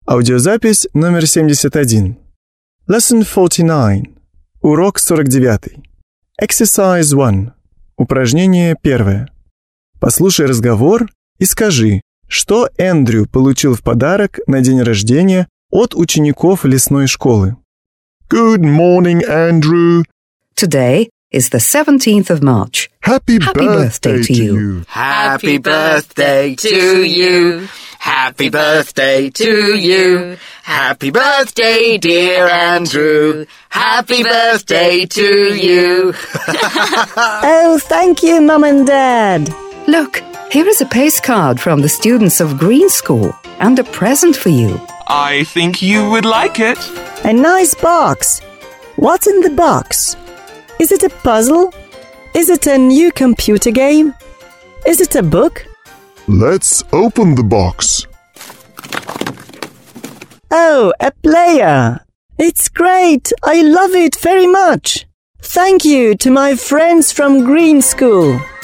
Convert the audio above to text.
Аудиозапись номер 71. Lesson 49. Урок 49. Exercise 1. Упражнение 1. Послушай разговор и скажи, что Эндрю получил в подарок на день рождения от учеников лесной школы. Good morning, Andrew. Today is the 17th of March. Happy birthday to you. Happy birthday to you. Happy birthday to you. Happy birthday, dear Andrew. Happy birthday to you. Oh, thank you, Mum and Dad. Look, here is a postcard from the students of Green School and a present for you. I think you would like it. A nice box. What's in the box? Is it a puzzle? Is it a new computer game? Is it a book? Let's open the box. Oh, a player. It's great. I love it very much. Thank you to my friends from Green School.